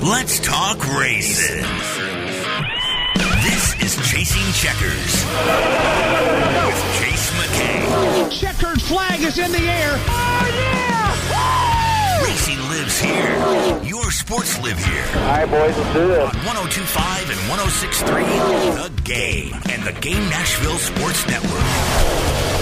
Let's talk racing. This is Chasing Checkers with Chase McKay. Checkered flag is in the air. Oh, yeah! Woo! Racing lives here. Your sports live here. All right, boys, let's do this. On 102.5 and 106.3, The Game and The Game Nashville Sports Network.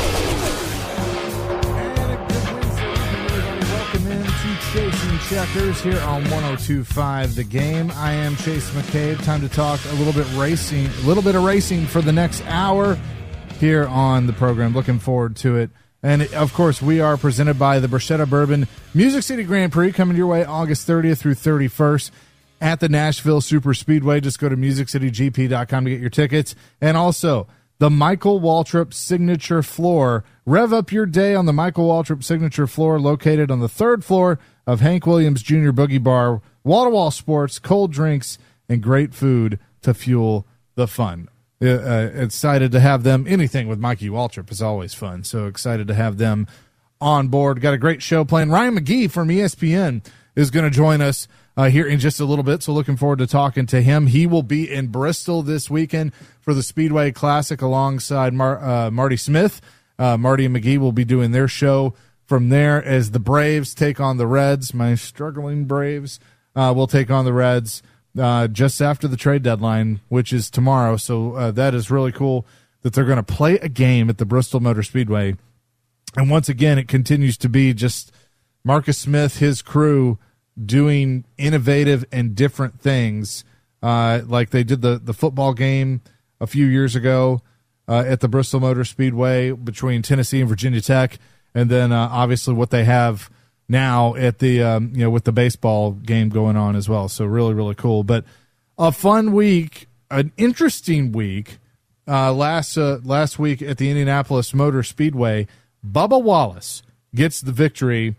Welcome in to Chasing Checkers here on 102.5 The Game. I am Chase McCabe. Time to talk a little bit of racing for the next hour here on the program. Looking forward to it. And, of course, we are presented by the Bruschetta Bourbon Music City Grand Prix coming your way August 30th through 31st at the Nashville Super Speedway. Just go to musiccitygp.com to get your tickets. And also, the Michael Waltrip Signature Floor. Rev up your day on the Michael Waltrip Signature Floor, located on the third floor of Hank Williams Jr. Boogie Bar. Wall-to-wall sports, cold drinks, and great food to fuel the fun. Excited to have them. Anything with Mikey Waltrip is always fun, so excited to have them on board. Got a great show planned. Ryan McGee from ESPN is going to join us here in just a little bit, so looking forward to talking to him. He will be in Bristol this weekend for the Speedway Classic alongside Marty Smith. Marty and McGee will be doing their show from there as the Braves take on the Reds. My struggling Braves will take on the Reds just after the trade deadline, which is tomorrow. So that is really cool that they're going to play a game at the Bristol Motor Speedway. And once again, it continues to be just Marcus Smith, his crew, doing innovative and different things, like they did the football game a few years ago at the Bristol Motor Speedway between Tennessee and Virginia Tech, and then obviously what they have now at the with the baseball game going on as well. So really, really cool. But a fun week, an interesting week. Last week at the Indianapolis Motor Speedway, Bubba Wallace gets the victory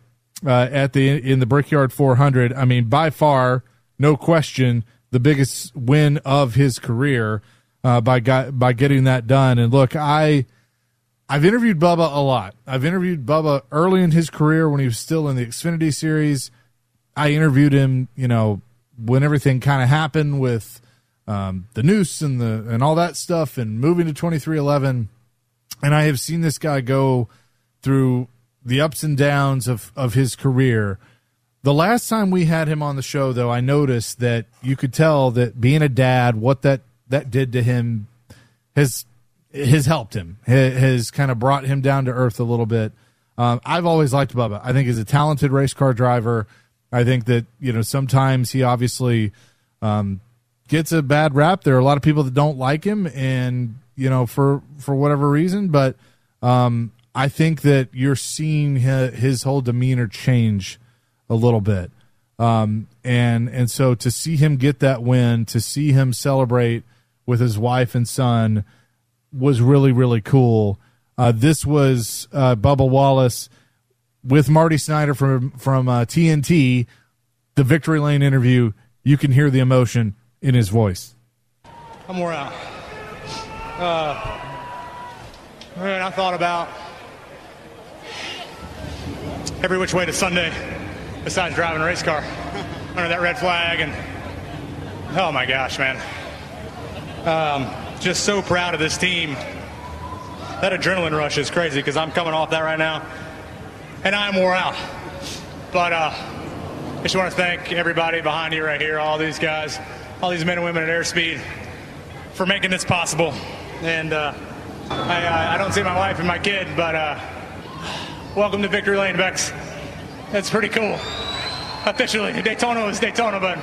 in the Brickyard 400. I mean, by far, no question, the biggest win of his career by getting that done. And look, I've interviewed Bubba a lot. I've interviewed Bubba early in his career when he was still in the Xfinity Series. I interviewed him, when everything kind of happened with the noose and all that stuff and moving to 2311. And I have seen this guy go through the ups and downs of his career. The last time we had him on the show, though, I noticed that you could tell that being a dad, what that did to him has helped him, has kind of brought him down to earth a little bit. I've always liked Bubba. I think he's a talented race car driver. I think that, sometimes he obviously gets a bad rap. There are a lot of people that don't like him and, for whatever reason, but I think that you're seeing his whole demeanor change a little bit. And so to see him get that win, to see him celebrate with his wife and son was really, really cool. This was Bubba Wallace with Marty Snyder from TNT, the Victory Lane interview. You can hear the emotion in his voice. I'm wore out. Man, I thought about every which way to Sunday besides driving a race car under that red flag, and oh my gosh, man. Just so proud of this team. That adrenaline rush is crazy because I'm coming off that right now and I'm wore out. But I just want to thank everybody behind you right here, all these guys, all these men and women at Airspeed for making this possible. And I don't see my wife and my kid, but welcome to Victory Lane, Bex. That's pretty cool. Officially, Daytona was Daytona, but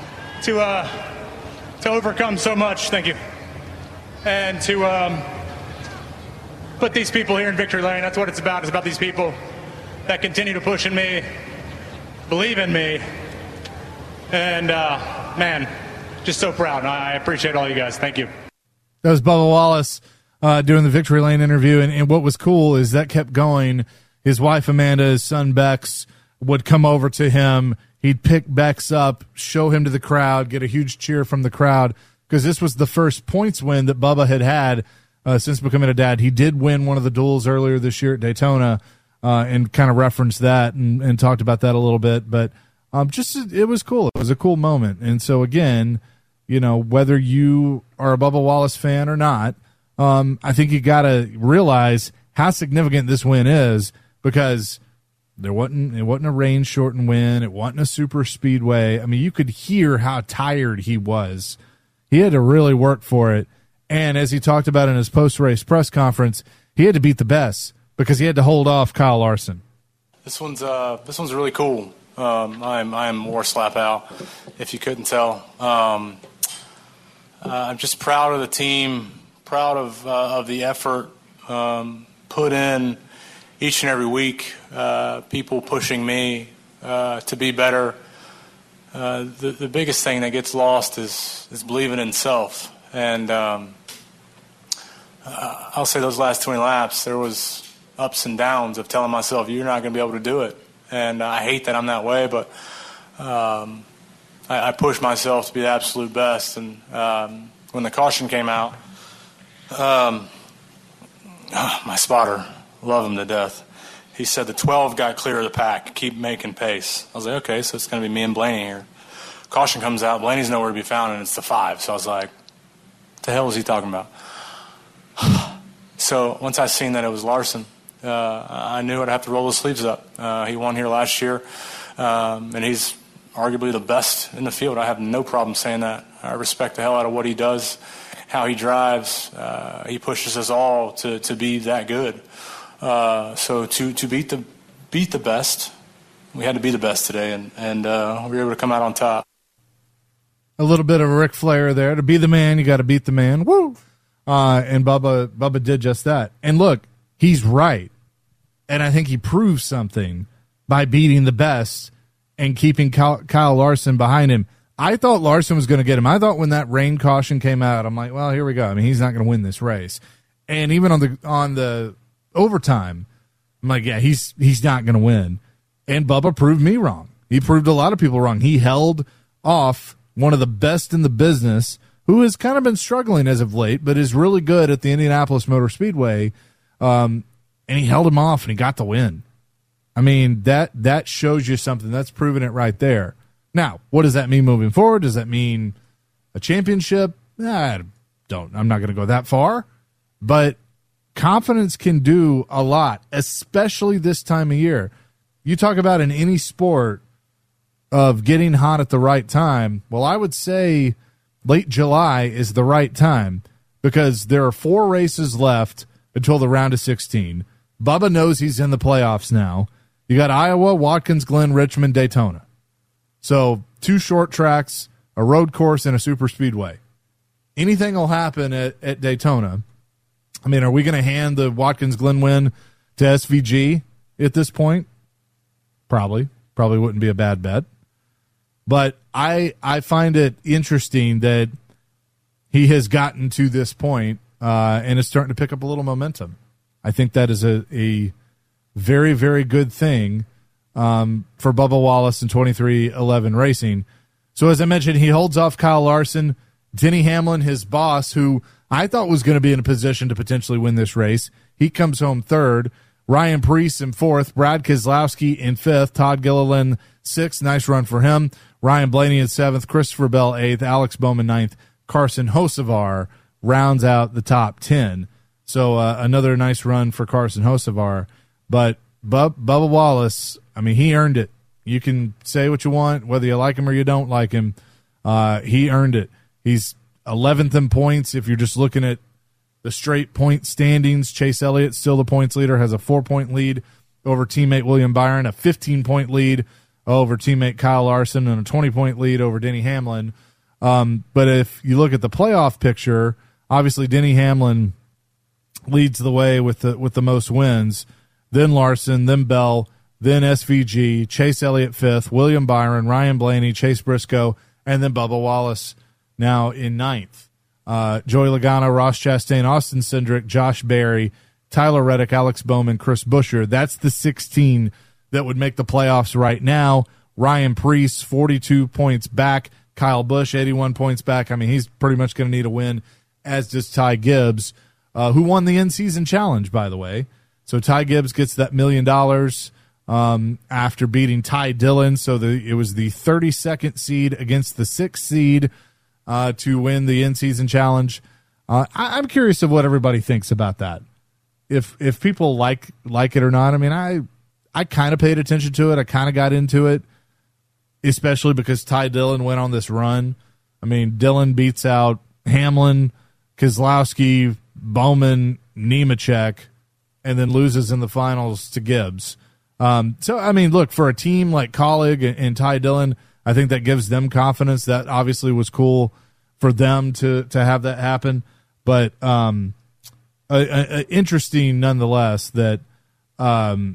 to overcome so much, thank you. And to put these people here in Victory Lane, that's what it's about. It's about these people that continue to push in me, believe in me, and man, just so proud. I appreciate all you guys. Thank you. That was Bubba Wallace doing the Victory Lane interview, and what was cool is that kept going. His wife Amanda, his son Bex would come over to him. He'd pick Bex up, show him to the crowd, get a huge cheer from the crowd, because this was the first points win that Bubba had since becoming a dad. He did win one of the duels earlier this year at Daytona and kind of referenced that and talked about that a little bit. But It was cool. It was a cool moment. And so, again, whether you are a Bubba Wallace fan or not, I think you got to realize how significant this win is, because it wasn't a rain-shortened win. It wasn't a super speedway. I mean, you could hear how tired he was. He had to really work for it. And as he talked about in his post-race press conference, he had to beat the best because he had to hold off Kyle Larson. This one's really cool. I am more slap out, if you couldn't tell. I'm just proud of the team, proud of the effort put in each and every week. People pushing me to be better. The biggest thing that gets lost is believing in self. And I'll say those last 20 laps, there was ups and downs of telling myself, you're not going to be able to do it. And I hate that I'm that way, but I push myself to be the absolute best. And when the caution came out, my spotter, love him to death, he said the 12 got clear of the pack, keep making pace. I was like, okay, so it's going to be me and Blaney here. Caution comes out, Blaney's nowhere to be found, and it's the 5. So I was like, what the hell was he talking about? So once I seen that it was Larson, I knew I'd have to roll the sleeves up. He won here last year, and he's arguably the best in the field. I have no problem saying that. I respect the hell out of what he does, how he drives. He pushes us all to be that good. So to beat the best, we had to be the best today, and we were able to come out on top. A little bit of a Ric Flair there. To be the man, you got to beat the man. Woo! And Bubba did just that. And look, he's right. And I think he proved something by beating the best and keeping Kyle Larson behind him. I thought Larson was going to get him. I thought when that rain caution came out, I'm like, well, here we go. I mean, he's not going to win this race. And even on the overtime, I'm like, yeah, he's not going to win. And Bubba proved me wrong. He proved a lot of people wrong. He held off one of the best in the business, who has kind of been struggling as of late, but is really good at the Indianapolis Motor Speedway. And he held him off, and he got the win. I mean, that shows you something. That's proving it right there. Now, what does that mean moving forward? Does that mean a championship? I'm not going to go that far. But confidence can do a lot, especially this time of year. You talk about in any sport of getting hot at the right time. Well, I would say late July is the right time because there are 4 races left until the round of 16. Bubba knows he's in the playoffs now. You got Iowa, Watkins Glen, Richmond, Daytona. So 2 short tracks, a road course, and a super speedway. Anything will happen at Daytona. I mean, are we going to hand the Watkins Glen win to SVG at this point? Probably wouldn't be a bad bet. But I find it interesting that he has gotten to this point and is starting to pick up a little momentum. I think that is a very, very good thing for Bubba Wallace and 2311 Racing. So as I mentioned, he holds off Kyle Larson. Denny Hamlin, his boss, who I thought was going to be in a position to potentially win this race, he comes home 3rd. Ryan Preece in 4th. Brad Keselowski in 5th. Todd Gilliland 6th. Nice run for him. Ryan Blaney in 7th. Christopher Bell 8th. Alex Bowman 9th. Carson Hocevar rounds out the top 10. So another nice run for Carson Hocevar. But Bubba Wallace, I mean, he earned it. You can say what you want, whether you like him or you don't like him. He earned it. He's 11th in points. If you're just looking at the straight point standings, Chase Elliott, still the points leader, has a 4-point lead over teammate William Byron, a 15-point lead over teammate Kyle Larson, and a 20-point lead over Denny Hamlin. But if you look at the playoff picture, obviously Denny Hamlin leads the way with the most wins, then Larson, then Bell, then SVG, Chase Elliott 5th, William Byron, Ryan Blaney, Chase Briscoe, and then Bubba Wallace now in 9th. Joey Logano, Ross Chastain, Austin Cindric, Josh Berry, Tyler Reddick, Alex Bowman, Chris Buescher. That's the 16 that would make the playoffs right now. Ryan Preece, 42 points back. Kyle Busch, 81 points back. I mean, he's pretty much going to need a win, as does Ty Gibbs, who won the in-season challenge, by the way. So Ty Gibbs gets that $1 million. after beating Ty Dillon. So it was the 32nd seed against the 6th seed to win the in-season challenge. I'm curious of what everybody thinks about that. If people like it or not. I mean, I kind of paid attention to it. I kind of got into it, especially because Ty Dillon went on this run. I mean, Dillon beats out Hamlin, Keselowski, Bowman, Nemechek, and then loses in the finals to Gibbs. So, I mean, look, for a team like Colleague and Ty Dillon, I think that gives them confidence. That obviously was cool for them to have that happen. But interesting nonetheless that, that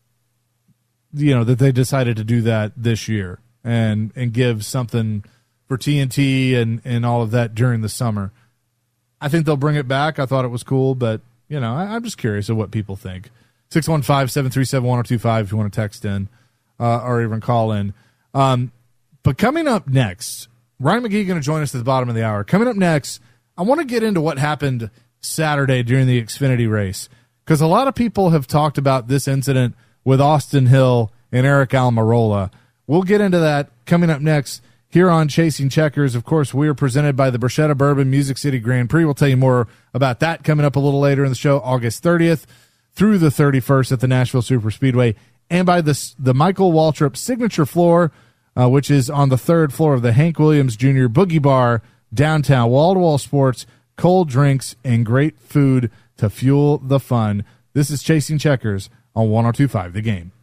they decided to do that this year and give something for TNT and all of that during the summer. I think they'll bring it back. I thought it was cool, but, I'm just curious of what people think. 615-737-1025 if you want to text in or even call in. But coming up next, Ryan McGee going to join us at the bottom of the hour. Coming up next, I want to get into what happened Saturday during the Xfinity race, because a lot of people have talked about this incident with Austin Hill and Eric Almirola. We'll get into that coming up next here on Chasing Checkers. Of course, we are presented by the Bruschetta Bourbon Music City Grand Prix. We'll tell you more about that coming up a little later in the show, August 30th through the 31st at the Nashville Superspeedway, and by the Michael Waltrip Signature Floor, which is on the 3rd floor of the Hank Williams Jr. Boogie Bar, downtown. Wall-to-wall sports, cold drinks, and great food to fuel the fun. This is Chasing Checkers on 102.5 The Game.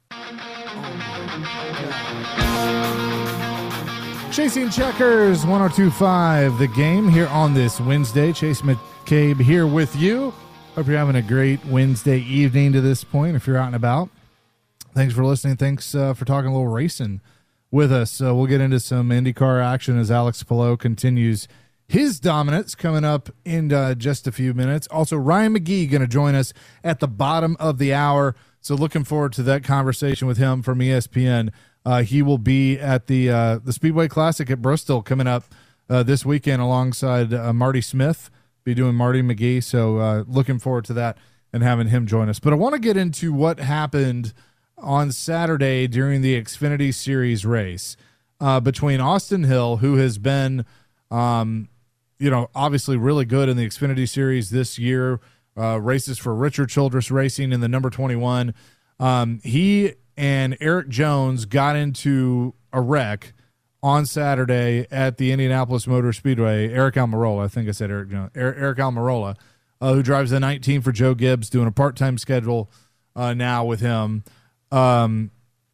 Chasing Checkers, 102.5 The Game here on this Wednesday. Chase McCabe here with you. Hope you're having a great Wednesday evening to this point if you're out and about. Thanks for listening. Thanks for talking a little racing with us. We'll get into some IndyCar action as Alex Palou continues his dominance coming up in just a few minutes. Also, Ryan McGee going to join us at the bottom of the hour. So looking forward to that conversation with him from ESPN. He will be at the Speedway Classic at Bristol coming up this weekend alongside Marty Smith. Be doing Marty McGee. So looking forward to that and having him join us. But I want to get into what happened on Saturday during the Xfinity Series race between Austin Hill, who has been, obviously really good in the Xfinity Series this year, races for Richard Childress Racing in the number 21. He and Eric Jones got into a wreck on Saturday at the Indianapolis Motor Speedway. Eric Almirola, I think I said Eric Jones. Eric Almirola, who drives the 19 for Joe Gibbs, doing a part-time schedule now with him. So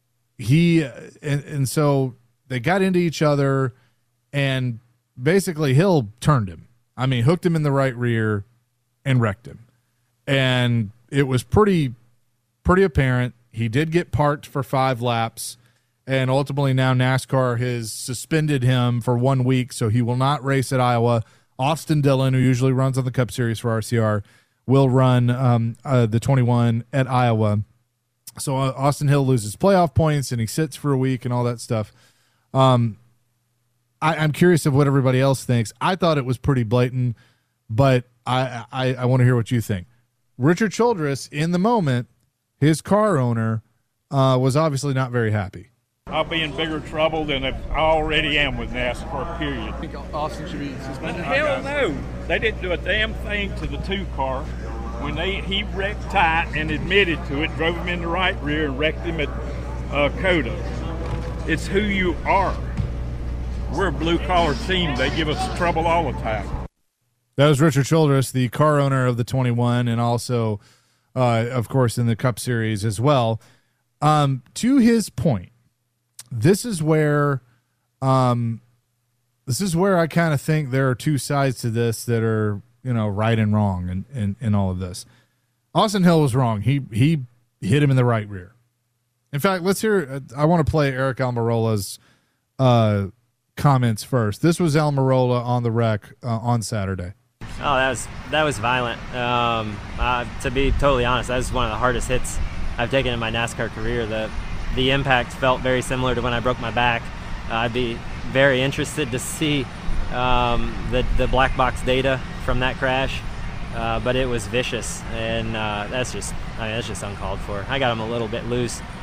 they got into each other, and basically Hill turned him. I mean, hooked him in the right rear and wrecked him. And it was pretty apparent. He did get parked for 5 laps, and ultimately now NASCAR has suspended him for 1 week, so he will not race at Iowa. Austin Dillon, who usually runs on the Cup Series for RCR, will run the 21 at Iowa. So Austin Hill loses playoff points, and he sits for a week and all that stuff. I'm curious of what everybody else thinks. I thought it was pretty blatant, but I want to hear what you think. Richard Childress, in the moment, his car owner, was obviously not very happy. I'll be in bigger trouble than I already am with NASCAR, period. I think Austin should be suspended. Hell no. They didn't do a damn thing to the 2 car. When he wrecked Ty and admitted to it, drove him in the right rear and wrecked him at Coda. It's who you are. We're a blue-collar team. They give us trouble all the time. That was Richard Childress, the car owner of the 21, and also, of course, in the Cup Series as well. To his point, this is where I kind of think there are 2 sides to this that are, right and wrong in all of this. Austin Hill was wrong. He hit him in the right rear. In fact, let's hear. I want to play Eric Almirola's comments first. This was Almirola on the wreck on Saturday. Oh, that was violent. To be totally honest, that was one of the hardest hits I've taken in my NASCAR career. The impact felt very similar to when I broke my back. I'd be very interested to see the black box data from that crash, but it was vicious, and that's just uncalled for. I got him a little bit loose.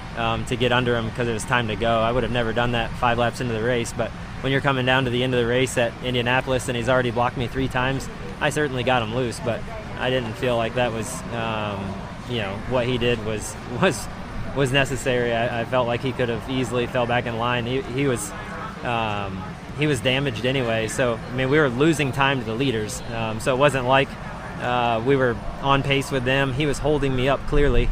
to get under him because it was time to go. I would have never done that 5 laps into the race, but when you're coming down to the end of the race at Indianapolis and he's already blocked me 3 times, I certainly got him loose, but I didn't feel like that was, what he did was necessary. I felt like he could have easily fell back in line. He was damaged anyway, so I mean we were losing time to the leaders, so it wasn't like we were on pace with them. He was holding me up clearly,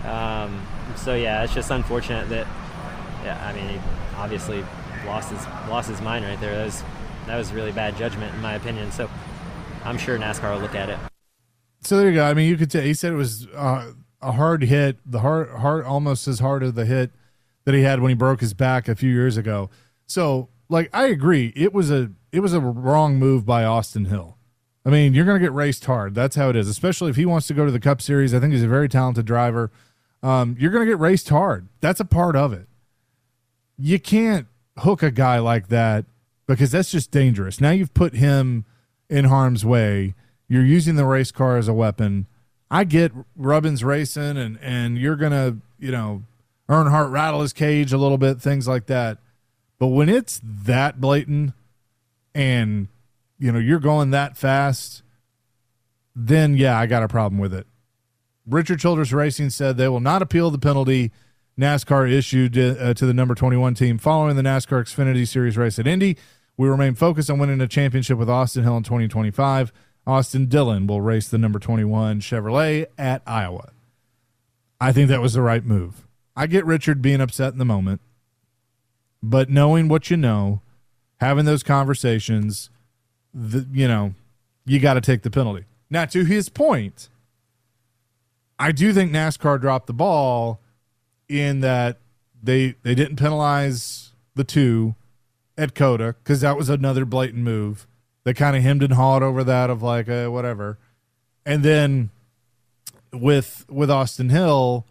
so yeah, it's just unfortunate that he obviously lost his mind right there. That was really bad judgment in my opinion, so I'm sure NASCAR will look at it. So there you go. I mean, you could tell he said it was a hard hit, the hard almost as hard as the hit that he had when he broke his back a few years ago. So, like, I agree. It was a wrong move by Austin Hill. I mean, you're going to get raced hard. That's how it is, especially if he wants to go to the Cup Series. I think he's a very talented driver. You're going to get raced hard. That's a part of it. You can't hook a guy like that because that's just dangerous. Now you've put him in harm's way. You're using the race car as a weapon. I get Rubbin's racing and you're going to, Earnhardt rattle his cage a little bit, things like that. But when it's that blatant and, you're going that fast, then, yeah, I got a problem with it. Richard Childress Racing said they will not appeal the penalty NASCAR issued to the number 21 team following the NASCAR Xfinity Series race at Indy. We remain focused on winning a championship with Austin Hill in 2025. Austin Dillon will race the number 21 Chevrolet at Iowa. I think that was the right move. I get Richard being upset in the moment, but knowing what you know, having those conversations, you got to take the penalty. Now, to his point, I do think NASCAR dropped the ball in that they didn't penalize the 2 at COTA because that was another blatant move. They kind of hemmed and hawed over that of like whatever. And then with Austin Hill,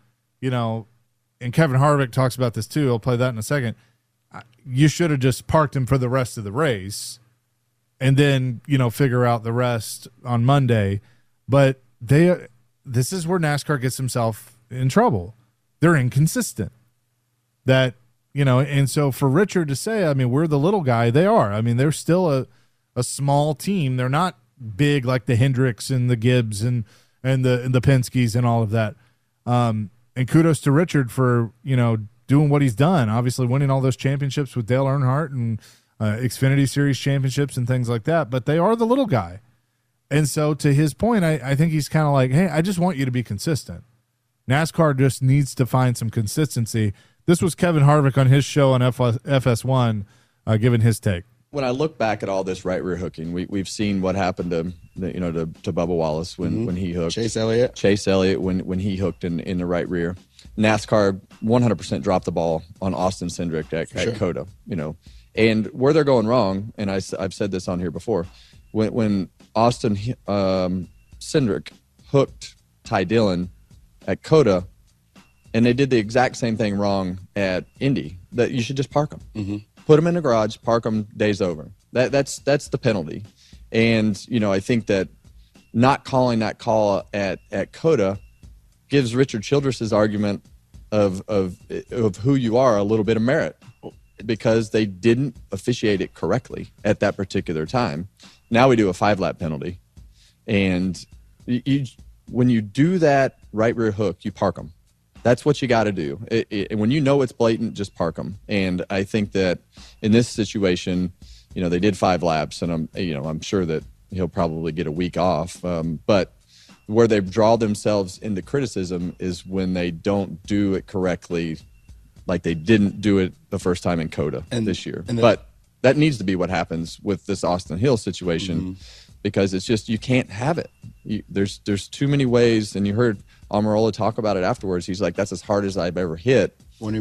and Kevin Harvick talks about this too. I'll play that in a second. You should have just parked him for the rest of the race and then, figure out the rest on Monday. But this is where NASCAR gets himself in trouble. They're inconsistent. That, and so for Richard to say, I mean, we're the little guy, they are. I mean, they're still a small team. They're not big like the Hendricks and the Gibbs and the Penske's and all of that. And kudos to Richard for, doing what he's done, obviously winning all those championships with Dale Earnhardt and Xfinity Series championships and things like that. But they are the little guy. And so to his point, I think he's kind of like, hey, I just want you to be consistent. NASCAR just needs to find some consistency. This was Kevin Harvick on his show on FS1 giving his take. When I look back at all this right rear hooking, we've seen what happened to Bubba Wallace when he hooked. Chase Elliott when he hooked in the right rear. NASCAR 100% dropped the ball on Austin Cindric at COTA. And where they're going wrong, and I've said this on here before, when Austin Cindric hooked Ty Dillon at COTA, and they did the exact same thing wrong at Indy, that you should just park them. Mm-hmm. Put them in the garage, park them, day's over. That's the penalty. And, I think that not calling that call at COTA gives Richard Childress's argument of who you are a little bit of merit, because they didn't officiate it correctly at that particular time. Now we do a 5-lap penalty. And when you do that right rear hook, you park them. That's what you got to do. When you know it's blatant, just park them. And I think that in this situation, they did 5 laps, and I'm sure that he'll probably get a week off. But where they draw themselves into criticism is when they don't do it correctly, like they didn't do it the first time in COTA this year. But that needs to be what happens with this Austin Hill situation, because it's just, you can't have it. There's too many ways, and you heard Almirola talk about it afterwards. He's like, that's as hard as I've ever hit.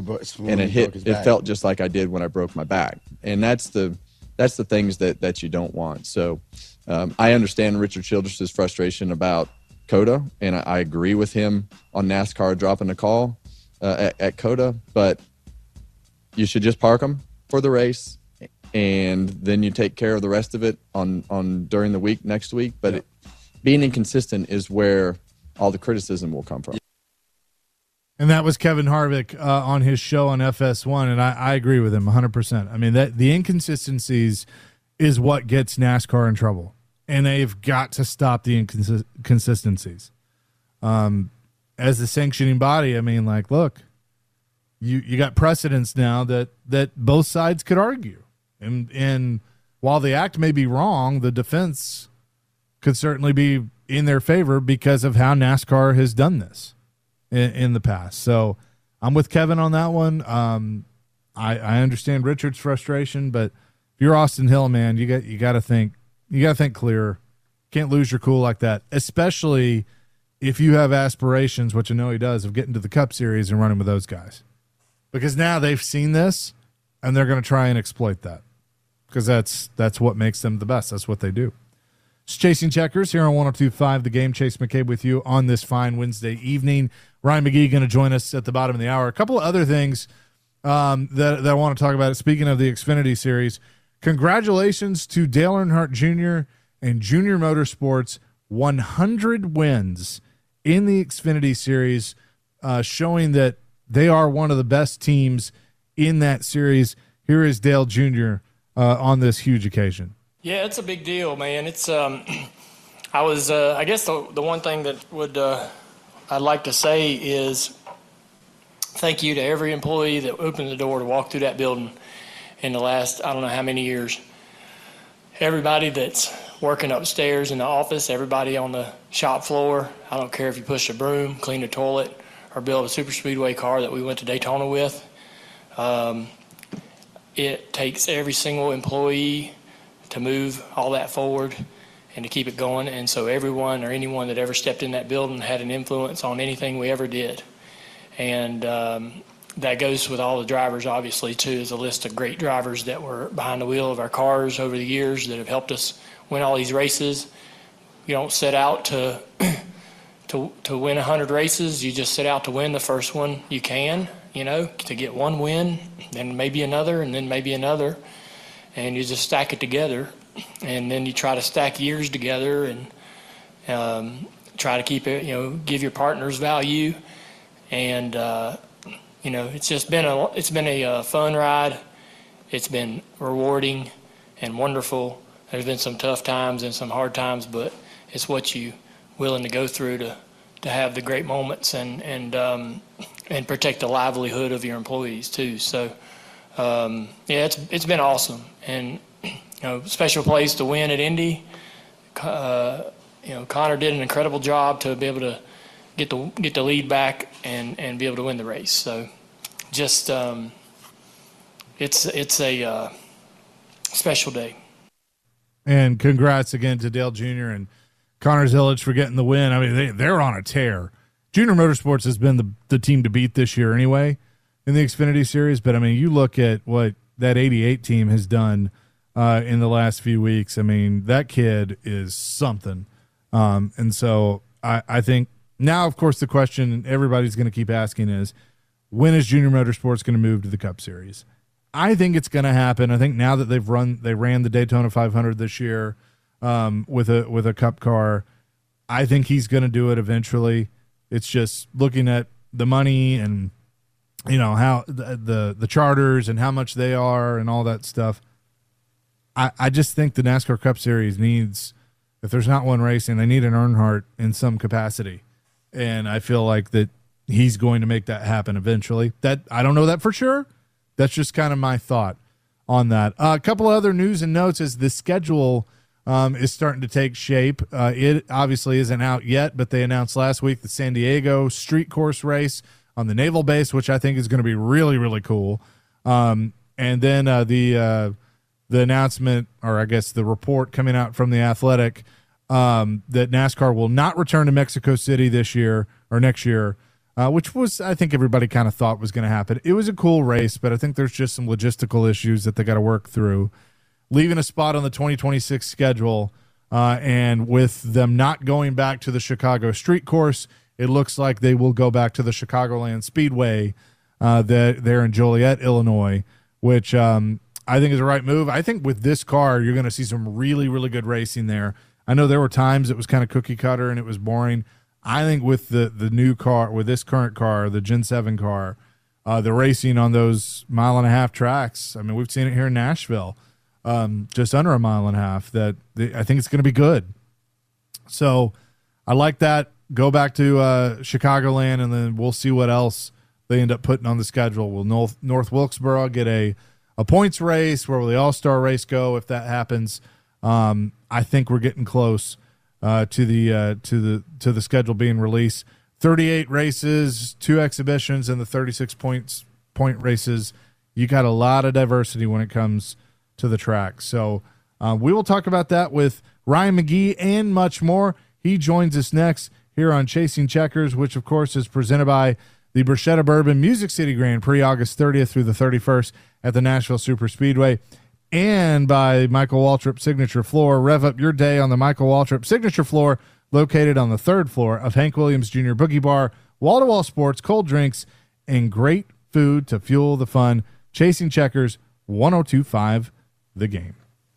It felt just like I did when I broke my back. And that's the things that you don't want. So I understand Richard Childress's frustration about COTA, and I agree with him on NASCAR dropping a call at COTA, but you should just park them for the race, and then you take care of the rest of it on during the week next week. But being inconsistent is where all the criticism will come from. And that was Kevin Harvick on his show on FS1, and I agree with him 100%. I mean, that the inconsistencies is what gets NASCAR in trouble, and they've got to stop the inconsistencies. As the sanctioning body, I mean, like, look, you got precedents now that both sides could argue. And while the act may be wrong, the defense could certainly be in their favor because of how NASCAR has done this in the past. So I'm with Kevin on that one. I understand Richard's frustration, but if you're Austin Hill, man, you got to think clear. Can't lose your cool like that, especially if you have aspirations, which I know he does, of getting to the Cup Series and running with those guys. Because now they've seen this, and they're going to try and exploit that. Because that's what makes them the best. That's what they do. It's Chasing Checkers here on 102.5 The Game. Chase McCabe with you on this fine Wednesday evening. Ryan McGee going to join us at the bottom of the hour. A couple of other things that I want to talk about. Speaking of the Xfinity Series, congratulations to Dale Earnhardt Jr. and Junior Motorsports, 100 wins in the Xfinity Series, showing that they are one of the best teams in that series. Here is Dale Jr. On this huge occasion. Yeah, it's a big deal, man. It's I guess the one thing that I'd like to say is thank you to every employee that opened the door to walk through that building in the last, I don't know how many years. Everybody that's working upstairs in the office, everybody on the shop floor. I don't care if you push a broom, clean a toilet, or build a super speedway car that we went to Daytona with. It takes every single employee to move all that forward and to keep it going. And so everyone or anyone that ever stepped in that building had an influence on anything we ever did. And that goes with all the drivers, obviously, too, is a list of great drivers that were behind the wheel of our cars over the years that have helped us win all these races. You don't set out to win 100 races. You just set out to win the first one you can, to get one win, then maybe another, and then maybe another. And you just stack it together. And then you try to stack years together and try to keep it, give your partners value. And, it's been a fun ride. It's been rewarding and wonderful. There's been some tough times and some hard times, but it's what you willing to go through to have the great moments and protect the livelihood of your employees too. So, it's been awesome, and special place to win at Indy. Connor did an incredible job to be able to get the lead back and be able to win the race. So, just it's a special day. And congrats again to Dale Jr. and Connor Zillage for getting the win. I mean, they're on a tear. Junior Motorsports has been the team to beat this year anyway in the Xfinity Series. But, I mean, you look at what that 88 team has done in the last few weeks. I mean, that kid is something. And so I think now, of course, the question everybody's going to keep asking is, when is Junior Motorsports going to move to the Cup Series? I think it's going to happen. I think now that they ran the Daytona 500 this year with a Cup car, I think he's going to do it eventually. It's just looking at the money and how the charters and how much they are and all that stuff. I just think the NASCAR Cup Series needs, if there's not one racing, they need an Earnhardt in some capacity, and I feel like that he's going to make that happen eventually. That I don't know that for sure. That's just kind of my thought on that. A couple of other news and notes as the schedule is starting to take shape. It obviously isn't out yet, but they announced last week the San Diego street course race on the Naval Base, which I think is going to be really, really cool. And then the announcement, or I guess the report coming out from The Athletic, that NASCAR will not return to Mexico City this year or next year, which was, I think everybody kind of thought was going to happen. It was a cool race, but I think there's just some logistical issues that they got to work through. Leaving a spot on the 2026 schedule, and with them not going back to the Chicago street course, it looks like they will go back to the Chicagoland Speedway there in Joliet, Illinois, which I think is the right move. I think with this car, you're going to see some really, really good racing there. I know there were times it was kind of cookie cutter and it was boring. I think with the new car, with this current car, the Gen 7 car, the racing on those 1.5-mile tracks, I mean, we've seen it here in Nashville, just under 1.5 miles, I think it's going to be good. So I like that. Go back to Chicagoland, and then we'll see what else they end up putting on the schedule. Will North Wilkesboro get a points race? Where will the All-Star race go if that happens? I think we're getting close to the schedule being released. 38 races, 2 exhibitions, and the 36 point races. You got a lot of diversity when it comes to the track. So we will talk about that with Ryan McGee and much more. He joins us next here on Chasing Checkers, which of course is presented by the Bruschetta Bourbon Music City Grand Prix, August 30th through the 31st at the Nashville Superspeedway, and by Michael Waltrip Signature Floor. Rev up your day on the Michael Waltrip Signature Floor, located on the 3rd floor of Hank Williams Jr. Boogie Bar. Wall-to-wall sports, cold drinks, and great food to fuel the fun. Chasing Checkers, 102.5 The Game.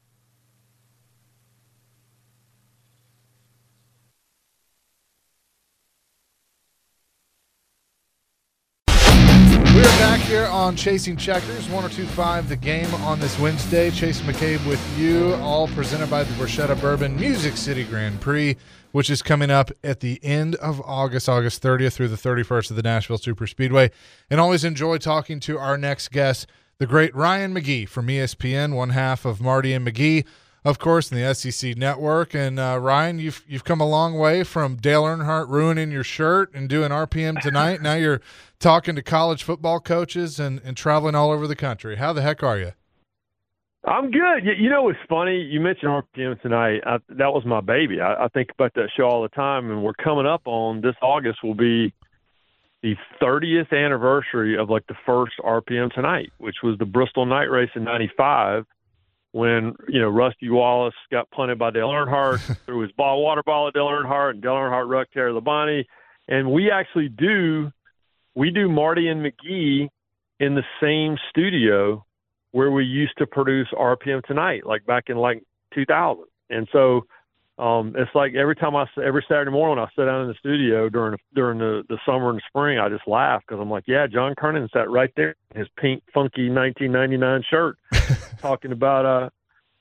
We're back here on Chasing Checkers, 102.5 The Game on this Wednesday. Chase McCabe with you, all presented by the Bruschetta Bourbon Music City Grand Prix, which is coming up at the end of August 30th through the 31st of the Nashville Superspeedway. And always enjoy talking to our next guest, the great Ryan McGee from ESPN, one half of Marty and McGee, of course, in the SEC Network. And Ryan, you've come a long way from Dale Earnhardt ruining your shirt and doing RPM Tonight. Now you're talking to college football coaches and traveling all over the country. How the heck are you? I'm good. You know, it's funny. You mentioned RPM Tonight. That was my baby. I think about that show all the time, and we're coming up on this August will be the 30th anniversary of like the first RPM Tonight, which was the Bristol night race in '95 when, you know, Rusty Wallace got punted by Dale Earnhardt, threw his water ball at Dale Earnhardt, and Dale Earnhardt rucked Terry Labonte. And we actually do Marty and McGee in the same studio where we used to produce RPM Tonight, like back in like 2000. And so it's like every Saturday morning when I sit down in the studio during the summer and spring, I just laugh because I'm like, yeah, John Kernan sat right there in his pink, funky 1999 shirt talking about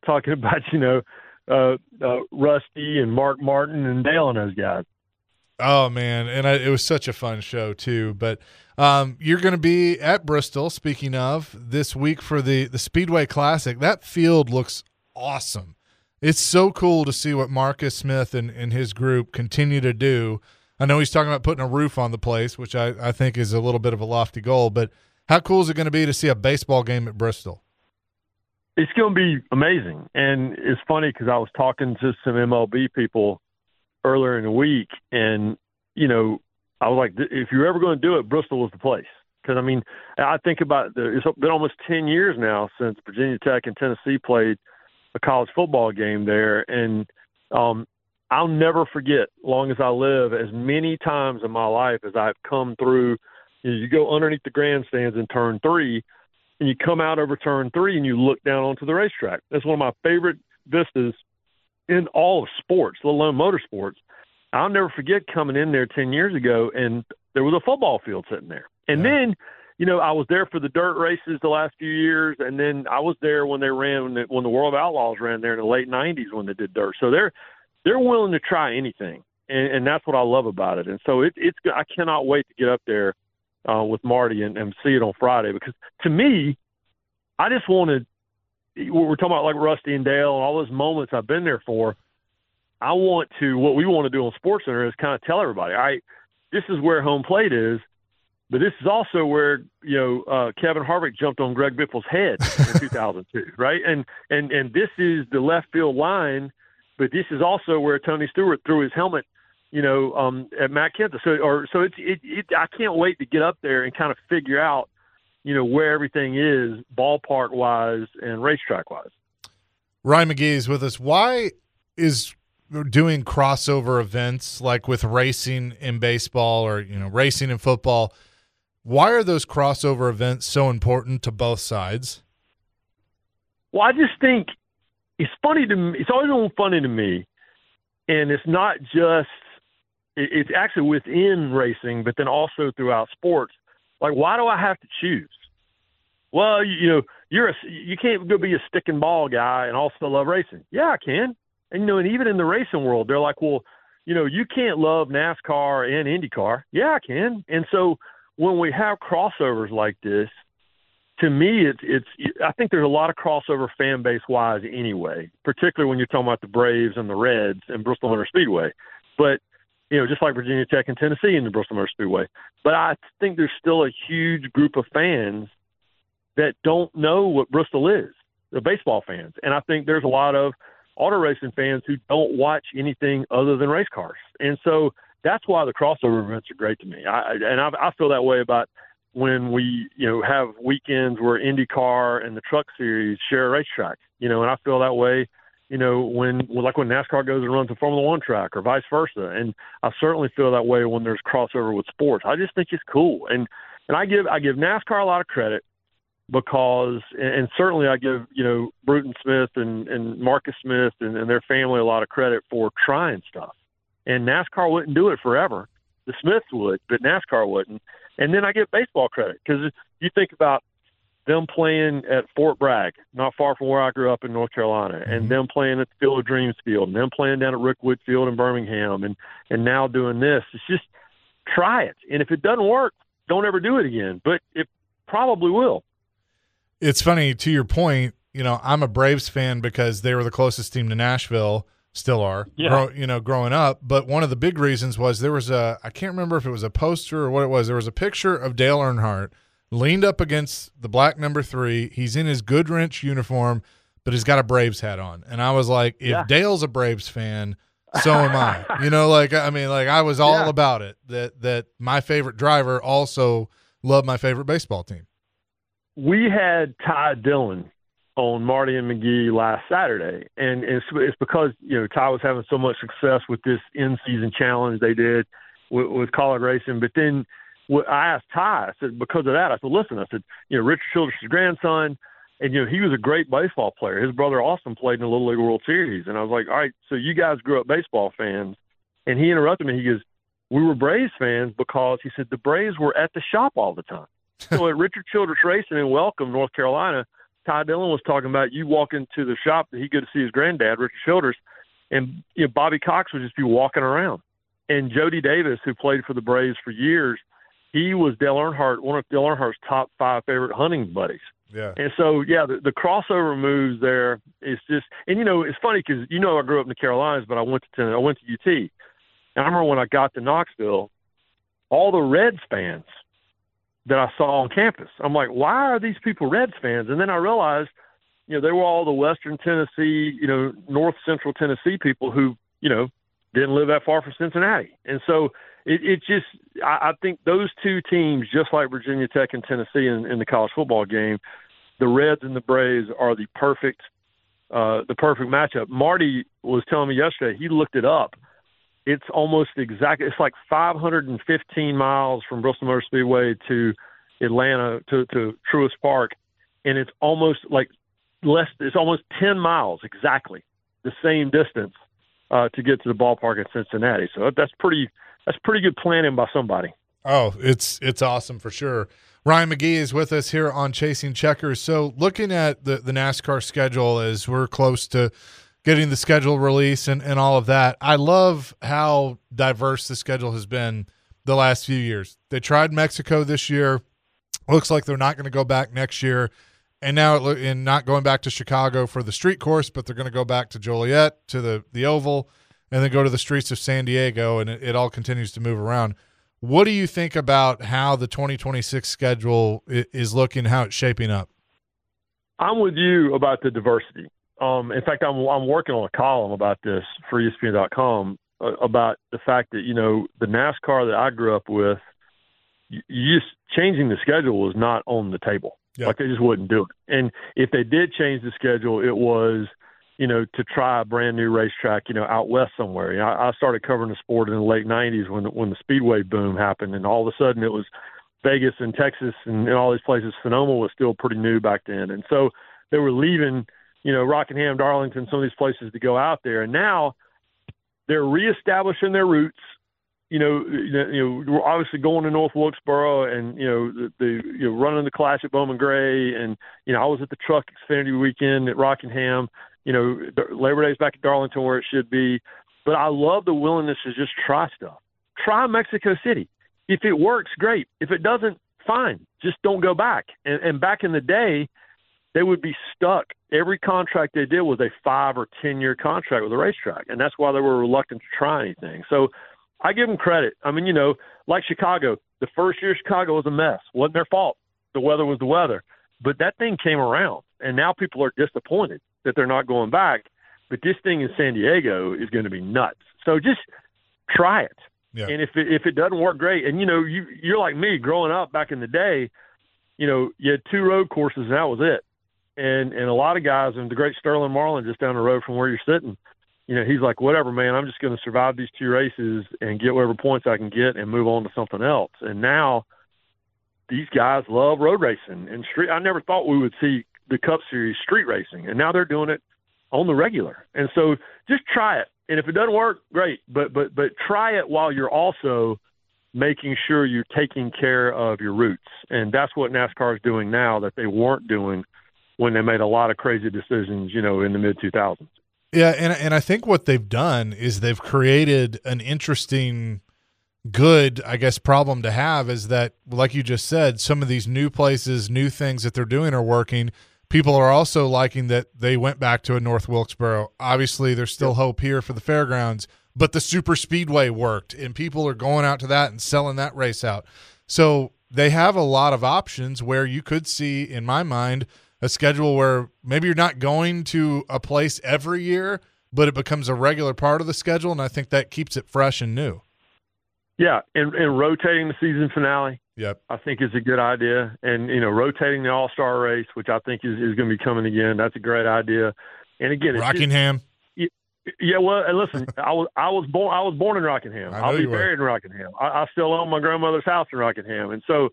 Rusty and Mark Martin and Dale and those guys. Oh, man, and it was such a fun show, too. But you're going to be at Bristol, speaking of, this week for the Speedway Classic. That field looks awesome. It's so cool to see what Marcus Smith and his group continue to do. I know he's talking about putting a roof on the place, which I think is a little bit of a lofty goal. But how cool is it going to be to see a baseball game at Bristol? It's going to be amazing. And it's funny because I was talking to some MLB people earlier in the week, and, you know, I was like, if you're ever going to do it, Bristol was the place. Because, I mean, I think about it's been almost 10 years now since Virginia Tech and Tennessee played a college football game there. And I'll never forget, long as I live, as many times in my life as I've come through. You go underneath the grandstands in turn 3, and you come out over turn 3, and you look down onto the racetrack. That's one of my favorite vistas in all of sports, let alone motorsports. I'll never forget coming in there 10 years ago, and there was a football field sitting there. And then, you know, I was there for the dirt races the last few years, and then I was there when they ran when the World of Outlaws ran there in the late '90s when they did dirt. So they're willing to try anything, and that's what I love about it. And so I cannot wait to get up there with Marty and see it on Friday, because to me, I just wanted. We're talking about like Rusty and Dale and all those moments I've been there for. What we want to do on SportsCenter is kind of tell everybody, all right, this is where home plate is, but this is also where, you know, Kevin Harvick jumped on Greg Biffle's head in 2002, right? And this is the left field line, but this is also where Tony Stewart threw his helmet, you know, at Matt Kenseth. So I can't wait to get up there and kind of figure out, you know, where everything is ballpark-wise and racetrack-wise. Ryan McGee is with us. Why is doing crossover events like with racing in baseball or, you know, racing in football, why are those crossover events so important to both sides? Well, I just think it's funny to me. It's always been funny to me, and it's not just It's actually within racing, but then also throughout sports. Like, why do I have to choose? Well, you can't go be a stick and ball guy and also love racing. Yeah, I can. And, and even in the racing world, they're like, well, you can't love NASCAR and IndyCar. Yeah, I can. And so when we have crossovers like this, to me, I think there's a lot of crossover fan base wise anyway, particularly when you're talking about the Braves and the Reds and Bristol Motor Speedway. But, just like Virginia Tech and Tennessee in the Bristol Motor Speedway. But I think there's still a huge group of fans that don't know what Bristol is, the baseball fans. And I think there's a lot of auto racing fans who don't watch anything other than race cars. And so that's why the crossover events are great to me. I feel that way about when we, have weekends where IndyCar and the Truck Series share a racetrack, and I feel that way, when NASCAR goes and runs a Formula One track or vice versa. And I certainly feel that way when there's crossover with sports. I just think it's cool. And I give NASCAR a lot of credit because, and certainly I give, Bruton Smith and Marcus Smith and their family a lot of credit for trying stuff. And NASCAR wouldn't do it forever. The Smiths would, but NASCAR wouldn't. And then I give baseball credit because you think about them playing at Fort Bragg, not far from where I grew up in North Carolina, and them playing at the Field of Dreams Field, and them playing down at Rickwood Field in Birmingham, and now doing this. It's just try it. And if it doesn't work, don't ever do it again. But it probably will. It's funny, to your point, I'm a Braves fan because they were the closest team to Nashville, still are, growing up. But one of the big reasons was there was I can't remember if it was a poster or what it was. There was a picture of Dale Earnhardt leaned up against the black number 3. He's in his Goodwrench uniform, but he's got a Braves hat on. And I was like, if Dale's a Braves fan, so am I. I was all about it, that my favorite driver also loved my favorite baseball team. We had Ty Dillon on Marty and McGee last Saturday, and it's because Ty was having so much success with this in-season challenge they did with college racing. But then I asked Ty, I said, because of that, I said, listen, Richard Childress' grandson, and he was a great baseball player. His brother Austin played in the Little League World Series, and I was like, all right, so you guys grew up baseball fans. And he interrupted me. He goes, we were Braves fans because, he said, the Braves were at the shop all the time. So at Richard Childress Racing in Welcome, North Carolina, Ty Dillon was talking about you walk into the shop that he could see his granddad, Richard Childress, and Bobby Cox would just be walking around. And Jody Davis, who played for the Braves for years, he was Dale Earnhardt, one of Dale Earnhardt's top 5 favorite hunting buddies. Yeah. And so, the crossover moves there is just – and, it's funny because, I grew up in the Carolinas, but I went to UT. And I remember when I got to Knoxville, all the Reds fans that I saw on campus, I'm like, why are these people Reds fans? And then I realized, they were all the Western Tennessee, North Central Tennessee people who, didn't live that far from Cincinnati. And so it just, I think those two teams, just like Virginia Tech and Tennessee in the college football game, the Reds and the Braves are the perfect matchup. Marty was telling me yesterday, he looked it up. It's almost exactly, it's like 515 miles from Bristol Motor Speedway to Atlanta to Truist Park. And it's almost like it's almost 10 miles exactly the same distance to get to the ballpark in Cincinnati. So that's pretty good planning by somebody. Oh, it's awesome for sure. Ryan McGee is with us here on Chasing Checkers. So looking at the NASCAR schedule as we're close to getting the schedule release and all of that, I love how diverse the schedule has been the last few years. They tried Mexico this year. Looks like they're not going to go back next year. And now not going back to Chicago for the street course, but they're going to go back to Joliet, to the Oval, and then go to the streets of San Diego, and it all continues to move around. What do you think about how the 2026 schedule is looking, how it's shaping up? I'm with you about the diversity. In fact, I'm working on a column about this for ESPN.com about the fact that, the NASCAR that I grew up with, just changing the schedule was not on the table. Yep. Like they just wouldn't do it. And if they did change the schedule, it was, to try a brand new racetrack, out west somewhere. I started covering the sport in the late 90s when the Speedway boom happened, and all of a sudden it was Vegas and Texas and all these places. Sonoma was still pretty new back then. And so they were leaving, Rockingham, Darlington, some of these places to go out there. And now they're reestablishing their roots. we're obviously going to North Wilkesboro, and the running the class at Bowman Gray, and I was at the Truck Xfinity weekend at Rockingham. Labor Day's back at Darlington where it should be, but I love the willingness to just try stuff. Try Mexico City. If it works, great. If it doesn't, fine. Just don't go back. And back in the day, they would be stuck. Every contract they did was a 5 or 10 year contract with a racetrack, and that's why they were reluctant to try anything. So I give them credit. I mean, like Chicago, the first year Chicago was a mess. Wasn't their fault. The weather was the weather. But that thing came around, and now people are disappointed that they're not going back. But this thing in San Diego is going to be nuts. So just try it. Yeah. And if it doesn't work, great. And, you're like me growing up back in the day, you had 2 road courses, and that was it. And a lot of guys, and the great Sterling Marlin just down the road from where you're sitting, he's like, whatever, man, I'm just going to survive these 2 races and get whatever points I can get and move on to something else. And now these guys love road racing and street. I never thought we would see the Cup Series street racing, and now they're doing it on the regular. And so just try it. And if it doesn't work, great. But try it while you're also making sure you're taking care of your roots. And that's what NASCAR is doing now that they weren't doing when they made a lot of crazy decisions, in the mid-2000s. Yeah, and I think what they've done is they've created an interesting, good, I guess, problem to have is that, like you just said, some of these new places, new things that they're doing are working. People are also liking that they went back to a North Wilkesboro. Obviously, there's still hope here for the fairgrounds, but the super speedway worked, and people are going out to that and selling that race out. So they have a lot of options where you could see, in my mind, a schedule where maybe you're not going to a place every year, but it becomes a regular part of the schedule, and I think that keeps it fresh and new. Yeah, and rotating the season finale, yep, I think is a good idea. And, rotating the All-Star race, which I think is going to be coming again, that's a great idea. And again, Rockingham. Yeah, well, and listen, I was born in Rockingham. I'll be buried in Rockingham. I still own my grandmother's house in Rockingham. And so,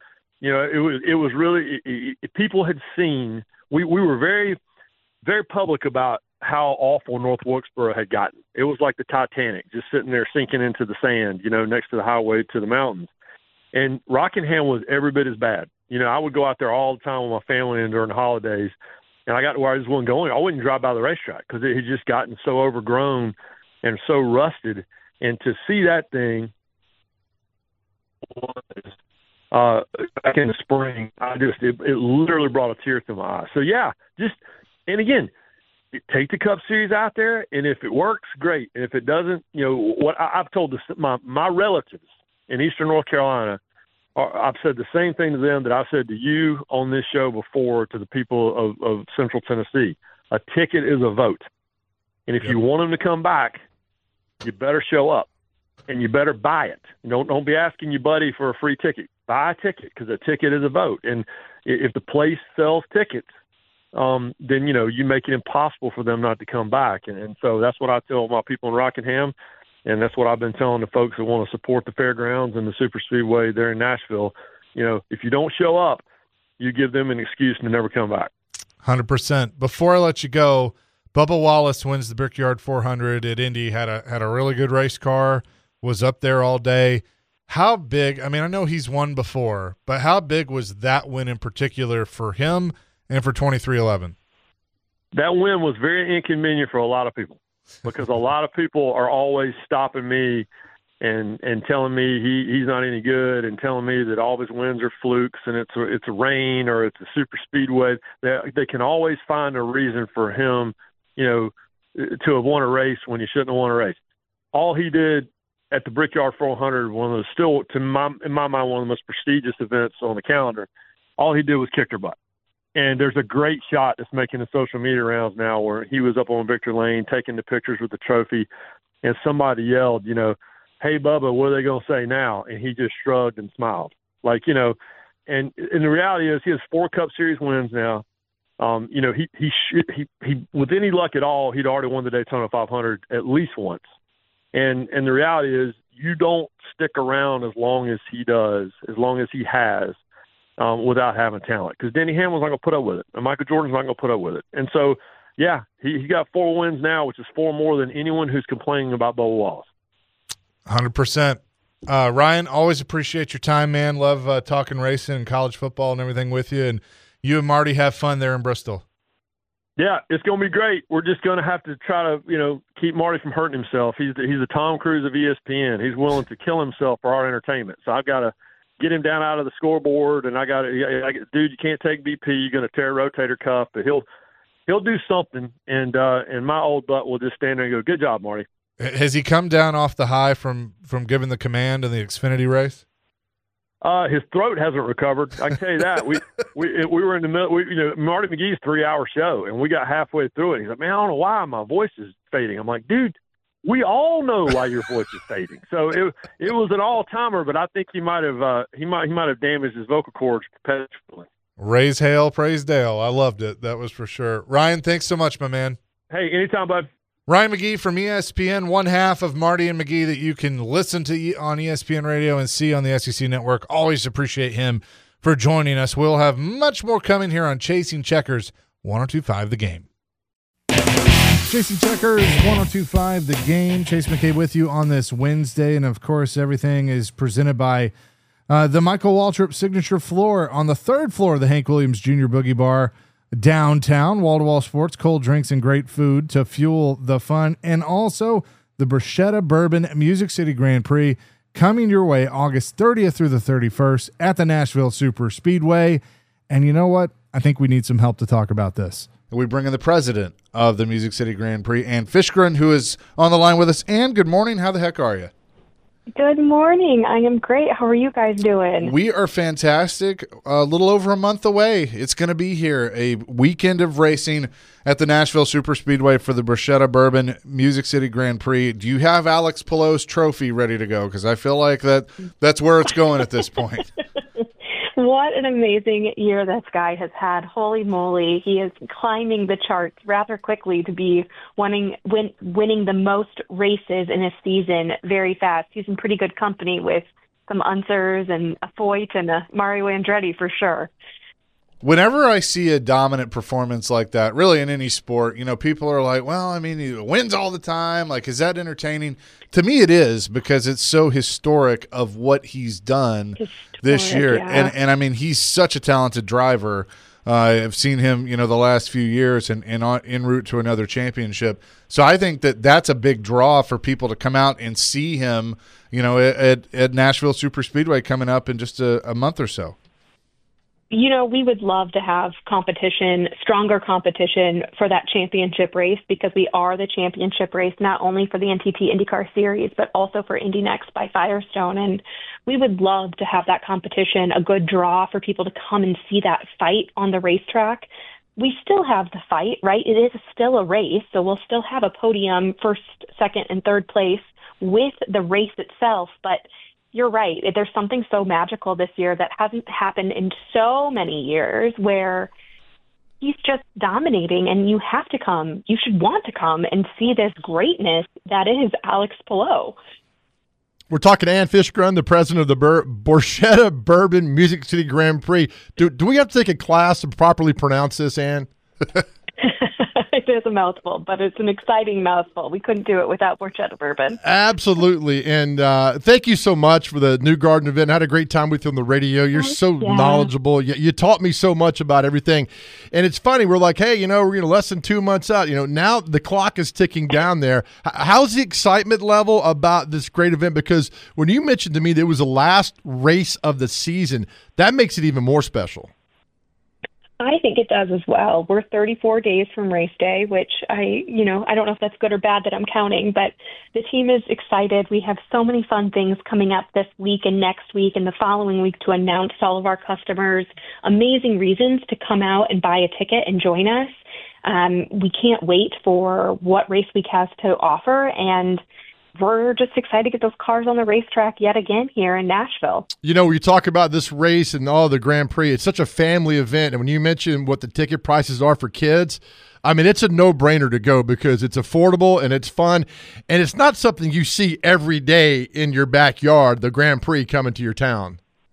it was really people had seen – we were very, very public about how awful North Wilkesboro had gotten. It was like the Titanic, just sitting there sinking into the sand, next to the highway to the mountains. And Rockingham was every bit as bad. I would go out there all the time with my family and during the holidays, and I got to where I just wasn't going. I wouldn't drive by the racetrack because it had just gotten so overgrown and so rusted. And to see that thing back in the spring, it literally brought a tear to my eye. So yeah, and again, take the Cup Series out there, and if it works, great. And if it doesn't, what I've told my relatives in Eastern North Carolina, I've said the same thing to them that I've said to you on this show before to the people of Central Tennessee. A ticket is a vote, and if you want them to come back, you better show up. And you better buy it. Don't be asking your buddy for a free ticket. Buy a ticket because a ticket is a vote. And if the place sells tickets, then, you make it impossible for them not to come back. And so that's what I tell my people in Rockingham, and that's what I've been telling the folks that want to support the fairgrounds and the super speedway there in Nashville. If you don't show up, you give them an excuse to never come back. 100%. Before I let you go, Bubba Wallace wins the Brickyard 400 at Indy, had a really good race car, was up there all day. How big, I know he's won before, but how big was that win in particular for him and for 23XI? That win was very inconvenient for a lot of people because a lot of people are always stopping me and telling me he's not any good and telling me that all of his wins are flukes and it's a rain or it's a super speedway. They can always find a reason for him, to have won a race when he shouldn't have won a race. All he did at the Brickyard 400, in my mind, one of the most prestigious events on the calendar, all he did was kick their butt. And there's a great shot that's making the social media rounds now where he was up on Victory Lane taking the pictures with the trophy, and somebody yelled, hey, Bubba, what are they going to say now? And he just shrugged and smiled. And the reality is he has 4 Cup Series wins now. He with any luck at all, he'd already won the Daytona 500 at least once. And the reality is you don't stick around as long as he does, as long as he has, without having talent. Because Denny Hamlin's not going to put up with it, and Michael Jordan's not going to put up with it. And so, yeah, he got 4 wins now, which is 4 more than anyone who's complaining about Bubba Wallace. 100%. Ryan, always appreciate your time, man. Love talking racing and college football and everything with you. And you and Marty have fun there in Bristol. Yeah, it's going to be great. We're just going to have to try to, keep Marty from hurting himself. He's the Tom Cruise of ESPN. He's willing to kill himself for our entertainment. So I've got to get him down out of the scoreboard, and dude, you can't take BP. You're going to tear a rotator cuff, but he'll do something, and my old butt will just stand there and go, "Good job, Marty." Has he come down off the high from giving the command in the Xfinity race? His throat hasn't recovered. I can tell you that. We were in the middle. Marty McGee's 3-hour show, and we got halfway through it. He's like, "Man, I don't know why my voice is fading." I'm like, "Dude, we all know why your voice is fading." So it was an all-timer, but I think he might have damaged his vocal cords perpetually. Raise hail, praise Dale. I loved it. That was for sure. Ryan, thanks so much, my man. Hey, anytime, bud. Ryan McGee from ESPN, one half of Marty and McGee that you can listen to on ESPN Radio and see on the SEC Network. Always appreciate him for joining us. We'll have much more coming here on Chasing Checkers, 102.5 The Game. Chasing Checkers, 102.5 The Game. Chase McCabe with you on this Wednesday, and of course everything is presented by the Michael Waltrip Signature Floor on the 3rd floor of the Hank Williams Jr. Boogie Bar downtown. Wall-to-wall sports, cold drinks, and great food to fuel the fun. And also the Bruschetta Bourbon Music City Grand Prix coming your way August 30th through the 31st at the Nashville Super Speedway. And you know what? I think we need some help to talk about this. We bring in the president of the Music City Grand Prix, Ann Fishgren, who is on the line with us. Ann, good morning. How the heck are you? Good morning. I am great. How are you guys doing? We are fantastic. A little over a month away. It's going to be here, a weekend of racing at the Nashville Super Speedway for the Bruschetta Bourbon Music City Grand Prix. Do you have Alex Palou's trophy ready to go? Because I feel like that's where it's going at this point. What an amazing year this guy has had. Holy moly. He is climbing the charts rather quickly to be winning the most races in a season very fast. He's in pretty good company with some Unsers and a Foyt and a Mario Andretti for sure. Whenever I see a dominant performance like that, really in any sport, people are like, well, he wins all the time. Like, is that entertaining? To me, it is, because it's so historic of what he's done this year. Yeah. And he's such a talented driver. I've seen him, the last few years and en route to another championship. So I think that's a big draw for people to come out and see him, at Nashville Super Speedway coming up in just a month or so. We would love to have stronger competition for that championship race, because we are the championship race, not only for the NTT IndyCar Series, but also for Indy Next by Firestone. And we would love to have that competition, a good draw for people to come and see that fight on the racetrack. We still have the fight, right? It is still a race, so we'll still have a podium, first, second, and third place with the race itself. But you're right. There's something so magical this year that hasn't happened in so many years, where he's just dominating, and you should want to come and see this greatness that is Alex Palou. We're talking to Ann Fishgren, the president of the Bruschetta Bourbon Music City Grand Prix. Do we have to take a class to properly pronounce this, Ann? It is a mouthful, but it's an exciting mouthful. We couldn't do it without Bruschetta Bourbon. Absolutely. And thank you so much for the New Garden event. I had a great time with you on the radio. You're so knowledgeable. You taught me so much about everything. And it's funny. We're like, hey, we're less than 2 months out. Now the clock is ticking down there. How's the excitement level about this great event? Because when you mentioned to me that it was the last race of the season, that makes it even more special. I think it does as well. We're 34 days from race day, which I don't know if that's good or bad that I'm counting, but the team is excited. We have so many fun things coming up this week and next week and the following week to announce to all of our customers amazing reasons to come out and buy a ticket and join us. We can't wait for what Race Week has to offer, and we're just excited to get those cars on the racetrack yet again here in Nashville. We talk about this race and all the Grand Prix. It's such a family event. And when you mention what the ticket prices are for kids, it's a no-brainer to go, because it's affordable and it's fun. And it's not something you see every day in your backyard, the Grand Prix coming to your town.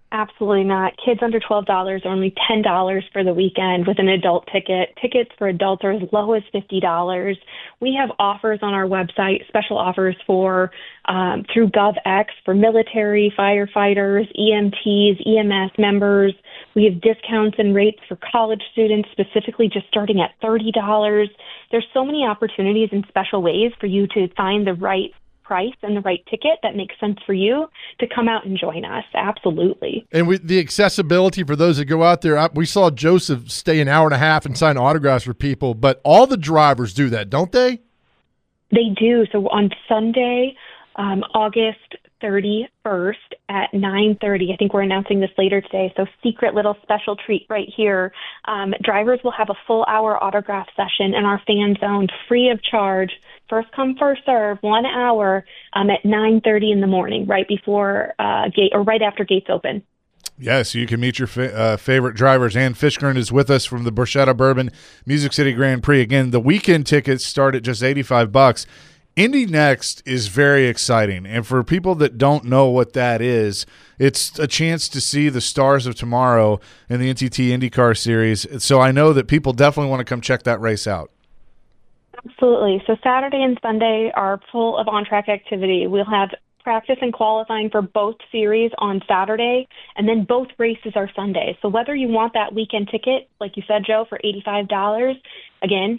Absolutely not. Kids under $12 are only $10 for the weekend with an adult ticket. Tickets for adults are as low as $50. We have offers on our website, special offers for through GovX for military, firefighters, EMTs, EMS members. We have discounts and rates for college students, specifically just starting at $30. There's so many opportunities and special ways for you to find the right price and the right ticket that makes sense for you to come out and join us. Absolutely. And with the accessibility for those that go out there, we saw Joseph stay an hour and a half and sign autographs for people, but all the drivers do that, don't they? They do. So on Sunday, August 31st at 9:30, I think we're announcing this later today, so secret little special treat right here. Drivers will have a full hour autograph session in our fan zone free of charge. First come, first serve, 1 hour at 9:30 in the morning, right before gate or right after gates open. Yes, you can meet your favorite drivers. Ann Fishgren is with us from the Bruschetta Bourbon Music City Grand Prix. Again, the weekend tickets start at just $85. Indy Next is very exciting, and for people that don't know what that is, it's a chance to see the stars of tomorrow in the NTT IndyCar Series. So I know that people definitely want to come check that race out. Absolutely. So Saturday and Sunday are full of on-track activity. We'll have practice and qualifying for both series on Saturday, and then both races are Sunday. So whether you want that weekend ticket, like you said, Joe, for $85, again,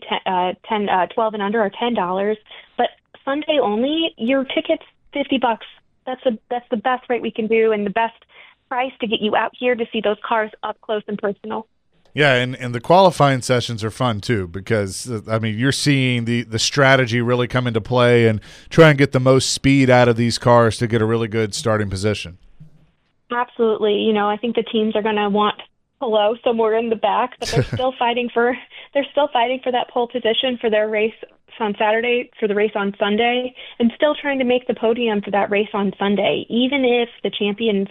12 and under are $10, but Sunday only, your ticket's $50. That's the best rate we can do and the best price to get you out here to see those cars up close and personal. Yeah, and the qualifying sessions are fun too because, I mean, you're seeing the strategy really come into play and try and get the most speed out of these cars to get a really good starting position. Absolutely. You know, I think the teams are going to want Hello somewhere in the back, but they're still fighting for that pole position for their race on Saturday, for the race on Sunday, and still trying to make the podium for that race on Sunday. Even if the championship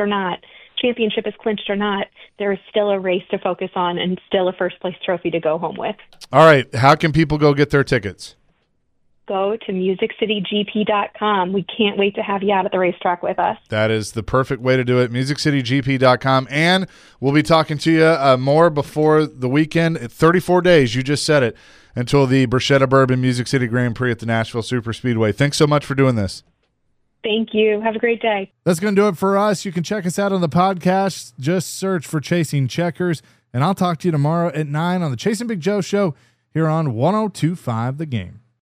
is clinched or not, there is still a race to focus on and still a first place trophy to go home with. All right, how can people go get their tickets? Go to MusicCityGP.com. We can't wait to have you out at the racetrack with us. That is the perfect way to do it, MusicCityGP.com. And we'll be talking to you more before the weekend. 34 days, you just said it, until the Bruschetta Bourbon Music City Grand Prix at the Nashville Superspeedway. Thanks so much for doing this. Thank you. Have a great day. That's going to do it for us. You can check us out on the podcast. Just search for Chasing Checkers. And I'll talk to you tomorrow at 9 on the Chasing Big Joe Show here on 102.5 The Game.